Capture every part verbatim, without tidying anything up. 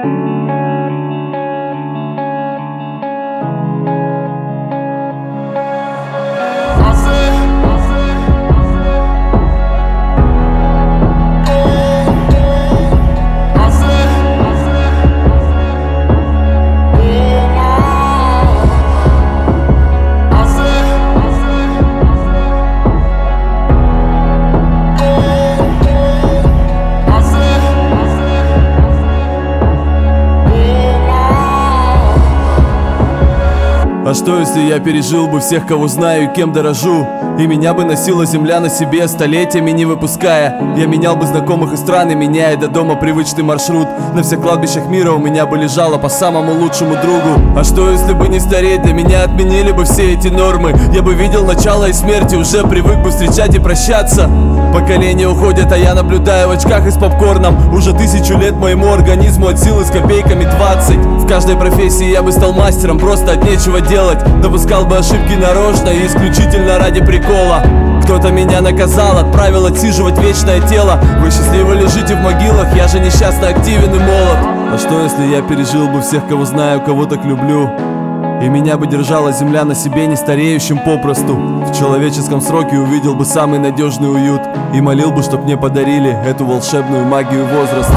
А что если я пережил бы всех, кого знаю и кем дорожу, и меня бы носила земля на себе, столетиями не выпуская? Я менял бы знакомых и страны, меняя до дома привычный маршрут. На всех кладбищах мира у меня бы лежало по самому лучшему другу. А что если бы не стареть, для меня отменили бы все эти нормы? Я бы видел начало и смерти, уже привык бы встречать и прощаться. Поколения уходят, а я наблюдаю в очках и с попкорном. Уже тысячу лет моему организму от силы с копейками двадцать. В каждой профессии я бы стал мастером, просто от нечего делать. Допускал бы ошибки нарочно и исключительно ради прикола. Кто-то меня наказал, отправил отсиживать вечное тело. Вы счастливо лежите в могилах, я же несчастно активен и молод. А что если я пережил бы всех, кого знаю, кого так люблю, и меня бы держала земля на себе, не стареющим попросту? В человеческом сроке увидел бы самый надежный уют и молил бы, чтоб мне подарили эту волшебную магию возраста.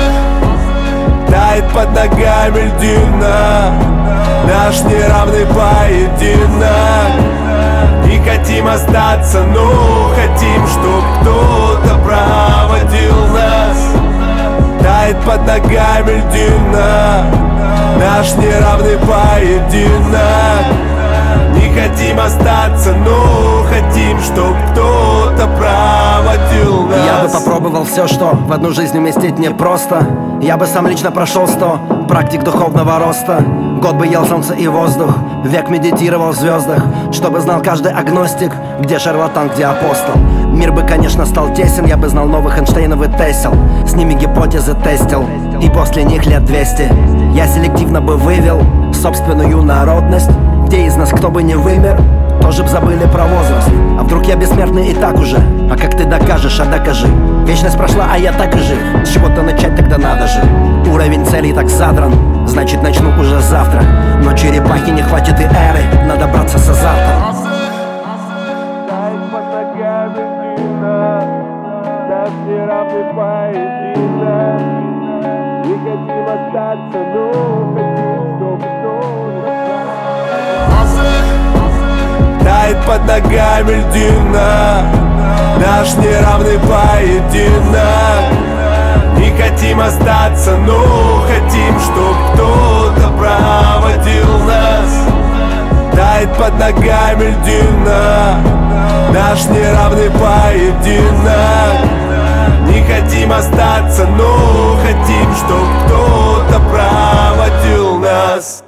Тает под ногами льдина, наш неравный поединок. Не хотим остаться, но хотим, чтоб кто-то проводил нас. Тает под ногами льдина, наш неравный поединок. Не хотим остаться, но хотим, чтоб кто-то проводил нас. Я бы попробовал все, что в одну жизнь уместить непросто. Я бы сам лично прошел сто практик духовного роста. Год бы ел солнце и воздух, век медитировал в звездах, чтобы знал каждый агностик, где шарлатан, где апостол. Мир бы, конечно, стал тесен, я бы знал новых Эйнштейнов и Тесел. С ними гипотезы тестил, и после них лет двести я селективно бы вывел собственную народность. Где из нас кто бы не вымер, тоже б забыли про возраст. А вдруг я бессмертный и так уже? А как ты докажешь, а докажи. Вечность прошла, а я так и жив. С чего-то начать тогда надо же. Уровень целей так задран, значит начну уже завтра. Но черепахи не хватит и эры, надо браться с азартом. Тает под ногами льдина, наш неравный поединок. Не хотим остаться, но хотим, чтоб кто-то проводил нас. Тает под ногами льдина, наш неравный поединок. Не хотим остаться, но хотим, чтоб кто-то проводил нас.